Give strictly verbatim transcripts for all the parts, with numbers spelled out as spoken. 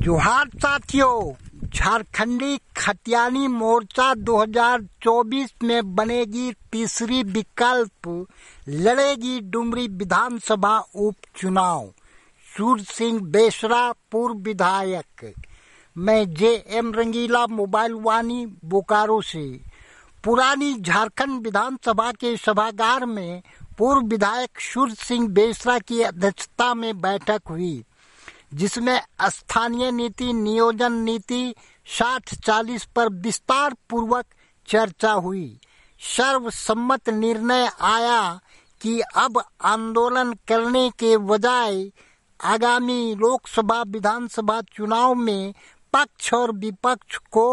जोहार साथियों, झारखंडी खतियानी मोर्चा दो हज़ार चौबीस में बनेगी तीसरी विकल्प, लड़ेगी डुमरी विधानसभा उपचुनाव। सूर्य सिंह बेसरा, पूर्व विधायक। मैं जे एम रंगीला, मोबाइल वानी, बोकारो से। पुरानी झारखंड विधानसभा के सभागार में पूर्व विधायक सूर्य सिंह बेसरा की अध्यक्षता में बैठक हुई, जिसमें स्थानीय नीति, नियोजन नीति साठ चालीस पर विस्तार पूर्वक चर्चा हुई। सर्वसम्मत निर्णय आया कि अब आंदोलन करने के बजाय आगामी लोकसभा विधानसभा चुनाव में पक्ष और विपक्ष को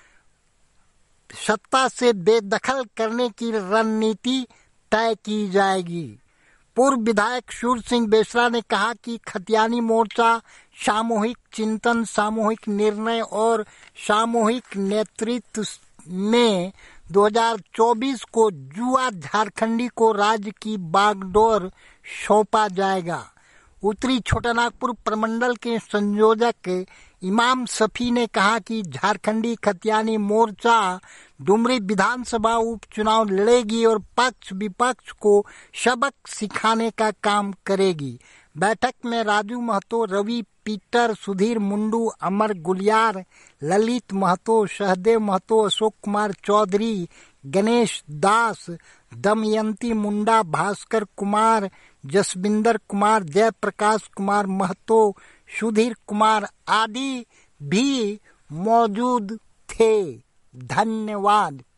सत्ता से बेदखल करने की रणनीति तय की जाएगी। पूर्व विधायक सूर्य सिंह बेसरा ने कहा कि खतियानी मोर्चा सामूहिक चिंतन, सामूहिक निर्णय और सामूहिक नेतृत्व में दो हज़ार चौबीस को युवा झारखंडी को राज्य की बागडोर सौंपा जाएगा। उत्तरी छोटानागपुर प्रमंडल के संयोजक इमाम सफी ने कहा कि झारखंडी खतियानी मोर्चा डुमरी विधानसभा उपचुनाव लड़ेगी और पक्ष विपक्ष को सबक सिखाने का काम करेगी। बैठक में राजू महतो, रवि पीटर, सुधीर मुंडू, अमर गुलियार, ललित महतो, सहदेव महतो, अशोक कुमार चौधरी, गणेश दास, दमयंती मुंडा, भास्कर कुमार, जसविंदर कुमार, जयप्रकाश कुमार महतो, सुधीर कुमार आदि भी मौजूद थे। धन्यवाद।